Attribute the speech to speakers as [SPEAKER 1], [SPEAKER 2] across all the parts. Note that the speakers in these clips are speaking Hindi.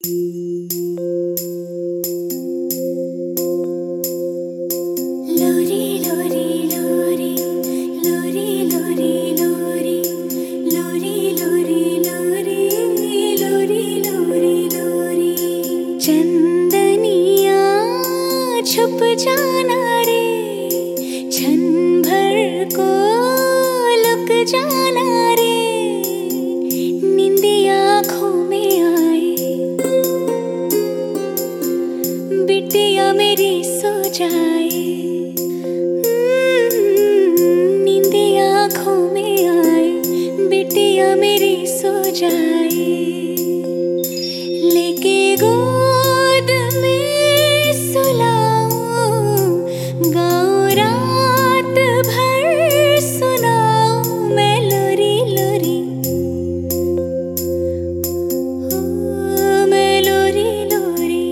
[SPEAKER 1] चंदनिया छुप जाना रे, क्षण भर को लुक जाना रे, नींदिया आँखों में आए, बिटिया मेरी सो जाए, नींदिया आँखों में आए, बिटिया मेरी सो जाए, लेके गोद में सुलाऊं, गाऊं रात भर सुनाऊं मैं लोरी लोरी, मैं लोरी लोरी,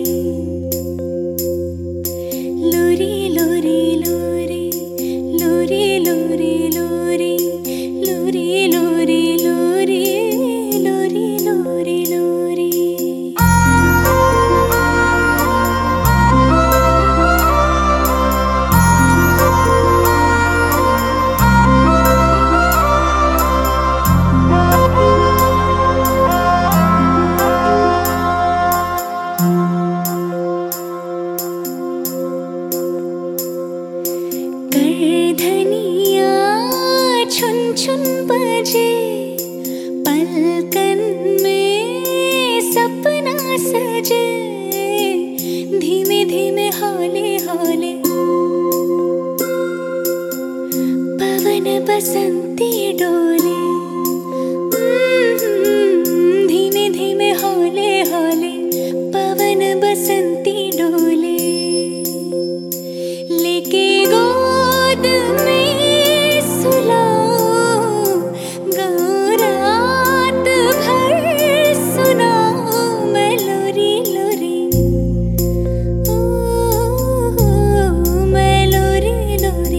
[SPEAKER 1] लोरी लोरी लोरी, लोरी लोरी लोरी, लोरी लोरी लोरी, लोरी लोरी लोरी। धनिया छुन छुन बजे, पलकन में सपना सजे, धीमे धीमे हौले हौले पवन बसंती डोले, धीमे धीमे हौले हौले पवन बसंती डोले, लेके गोद में सुलाऊं, गाऊं रात भर सुनाऊं मैं लोरी लोरी, मैं लोरी लोरी।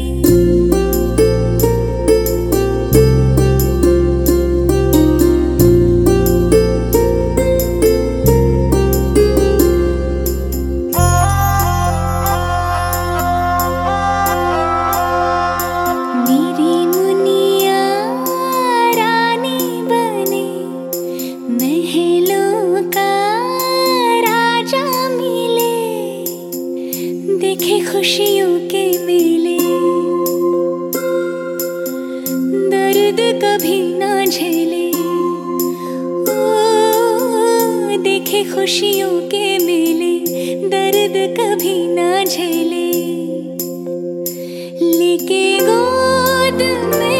[SPEAKER 1] मेरी मुनिया रानी बने, महलों का राजा मिले, देखे खुशियों के मेले, दर्द कभी ना झेले, ओ देखे खुशियों के मेले, दर्द कभी ना झेले, लेके गोद में